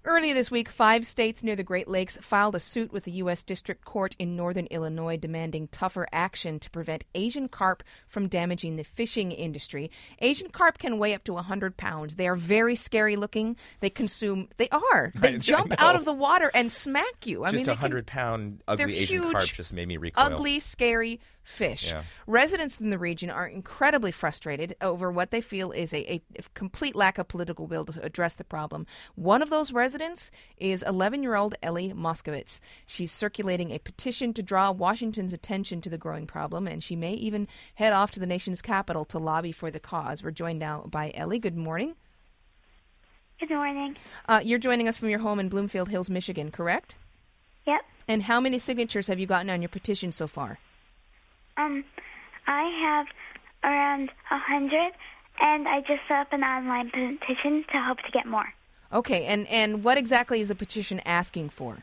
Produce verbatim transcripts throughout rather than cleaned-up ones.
Earlier this week, five states near the Great Lakes filed a suit with the U S District Court in northern Illinois demanding tougher action to prevent Asian carp from damaging the fishing industry. Asian carp can weigh up to one hundred pounds. They are very scary looking. They consume, they are. They I, jump I out of the water and smack you. I just mean, a hundred pound ugly Asian huge, carp just made me recoil. Ugly, scary fish. Yeah. Residents in the region are incredibly frustrated over what they feel is a, a complete lack of political will to address the problem. One of those residents is eleven-year-old Ellie Moskowitz. She's circulating a petition to draw Washington's attention to the growing problem, and she may even head off to the nation's capital to lobby for the cause. We're joined now by Ellie. Good morning. Good morning. Uh, you're joining us from your home in Bloomfield Hills, Michigan, correct? Yep. And how many signatures have you gotten on your petition so far? Um, I have around a hundred, and I just set up an online petition to hope to get more. Okay, and, and what exactly is the petition asking for?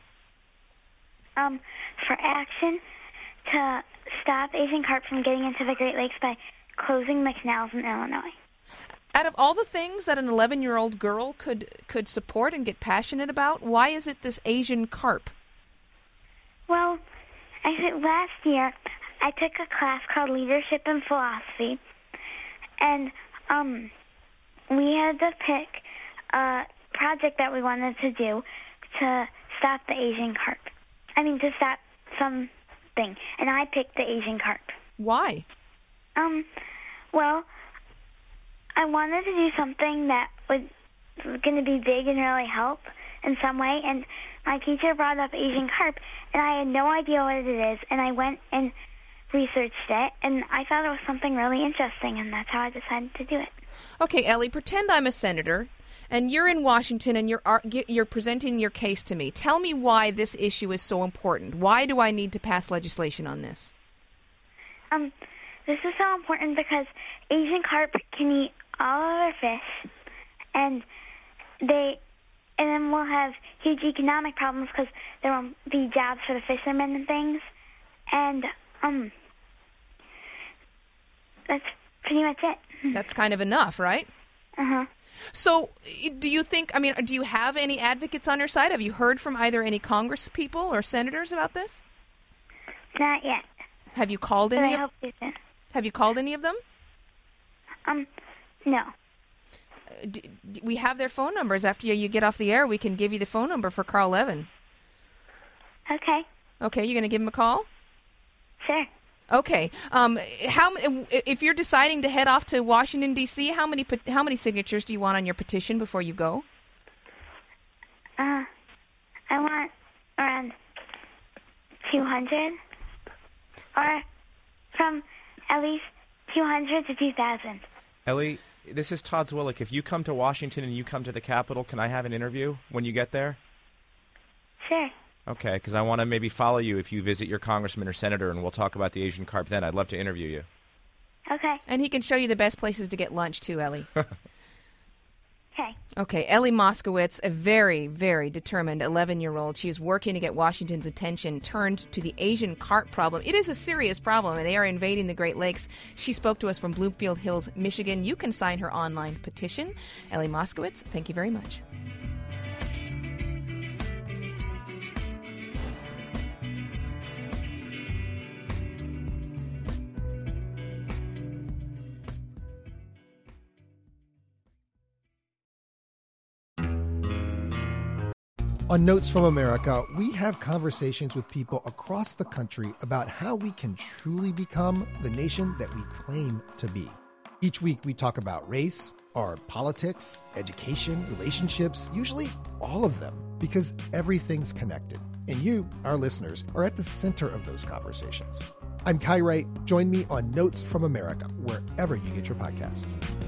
Um, for action to stop Asian carp from getting into the Great Lakes by closing the canals in Illinois. Out of all the things that an eleven-year-old girl could could support and get passionate about, why is it this Asian carp? Well, I think last year I took a class called Leadership and Philosophy, and um, we had to pick a project that we wanted to do to stop the Asian carp. I mean, to stop something, and I picked the Asian carp. Why? Um, well, I wanted to do something that would was going to be big and really help in some way, and my teacher brought up Asian carp, and I had no idea what it is, and I went and researched it, and I thought it was something really interesting, and that's how I decided to do it. Okay, Ellie, pretend I'm a senator, and you're in Washington, and you're you're presenting your case to me. Tell me why this issue is so important. Why do I need to pass legislation on this? Um, this is so important because Asian carp can eat all of our fish, and they, and then we'll have huge economic problems because there won't be jobs for the fishermen and things, and um, that's pretty much it. That's kind of enough, right? Uh-huh. So, do you think, I mean, do you have any advocates on your side? Have you heard from either any Congress people or senators about this? Not yet. Have you called But any I of hope you soon. Have you called any of them? Um, no. Uh, d- d- we have their phone numbers. After you, you get off the air, we can give you the phone number for Carl Levin. Okay. Okay, you're going to give him a call? Sure. Okay. Um, how if you're deciding to head off to Washington D C, how many how many signatures do you want on your petition before you go? Uh, I want around two hundred, or from at least two hundred to two thousand. Ellie, this is Todd Zwillich. If you come to Washington and you come to the Capitol, can I have an interview when you get there? Sure. Okay, because I want to maybe follow you if you visit your congressman or senator, and we'll talk about the Asian carp then. I'd love to interview you. Okay. And he can show you the best places to get lunch, too, Ellie. Okay. Okay, Ellie Moskowitz, a very, very determined eleven-year-old. She is working to get Washington's attention turned to the Asian carp problem. It is a serious problem, and they are invading the Great Lakes. She spoke to us from Bloomfield Hills, Michigan. You can sign her online petition. Ellie Moskowitz, thank you very much. On Notes from America, we have conversations with people across the country about how we can truly become the nation that we claim to be. Each week we talk about race, our politics, education, relationships, usually all of them, because everything's connected. And you, our listeners, are at the center of those conversations. I'm Kai Wright. Join me on Notes from America, wherever you get your podcasts.